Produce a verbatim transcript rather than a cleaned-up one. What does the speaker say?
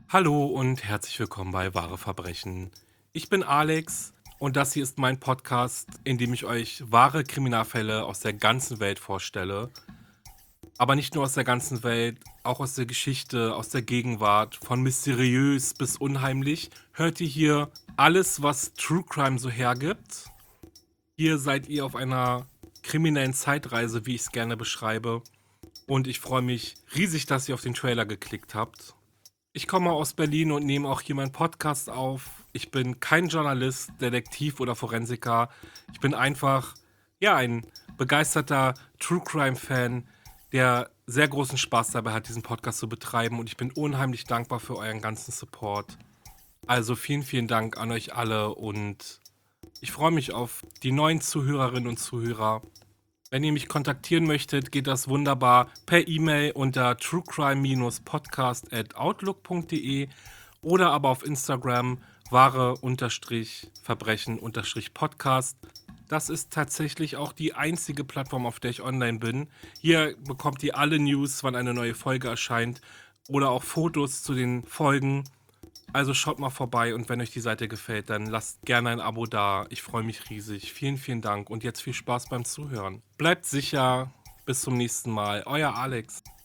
Hallo und herzlich willkommen bei Wahre Verbrechen. Ich bin Alex und das hier ist mein Podcast, in dem ich euch wahre Kriminalfälle aus der ganzen Welt vorstelle. Aber nicht nur aus der ganzen Welt, auch aus der Geschichte, aus der Gegenwart, von mysteriös bis unheimlich. Hört ihr hier alles, was True Crime so hergibt? Hier seid ihr auf einer kriminellen Zeitreise, wie ich es gerne beschreibe. Und ich freue mich riesig, dass ihr auf den Trailer geklickt habt. Ich komme aus Berlin und nehme auch hier meinen Podcast auf. Ich bin kein Journalist, Detektiv oder Forensiker. Ich bin einfach, ja, ein begeisterter True Crime Fan, der sehr großen Spaß dabei hat, diesen Podcast zu betreiben. Und ich bin unheimlich dankbar für euren ganzen Support. Also vielen, vielen Dank an euch alle und ich freue mich auf die neuen Zuhörerinnen und Zuhörer. Wenn ihr mich kontaktieren möchtet, geht das wunderbar per E-Mail unter truecrime-podcast at outlook punkt de oder aber auf Instagram wahre-verbrechen-podcast. Das ist tatsächlich auch die einzige Plattform, auf der ich online bin. Hier bekommt ihr alle News, wann eine neue Folge erscheint oder auch Fotos zu den Folgen. Also schaut mal vorbei und wenn euch die Seite gefällt, dann lasst gerne ein Abo da. Ich freue mich riesig. Vielen, vielen Dank und jetzt viel Spaß beim Zuhören. Bleibt sicher. Bis zum nächsten Mal. Euer Alex.